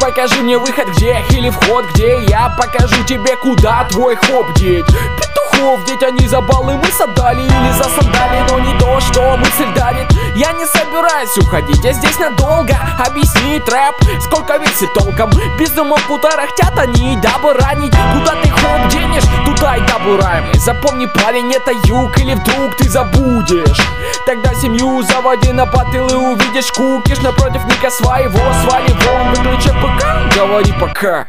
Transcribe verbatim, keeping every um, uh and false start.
покажи мне выход, где или вход, где я покажу тебе, куда твой хоп деть. Петухов деть, они за баллы мысь отдали или за сандали, но не то, что мысль дарит. Я не собираюсь уходить, я здесь надолго. Объяснить рэп, сколько версий толком. Безумно пута рахтят они, дабы ранить. Куда ты хоп денешь, туда и добураем. Запомни, парень, это юг, или вдруг ты забудешь. Тогда семью заводи на потыл и увидишь кукиш напротив ника своего. Свали вон, выключи ПК, говори пока.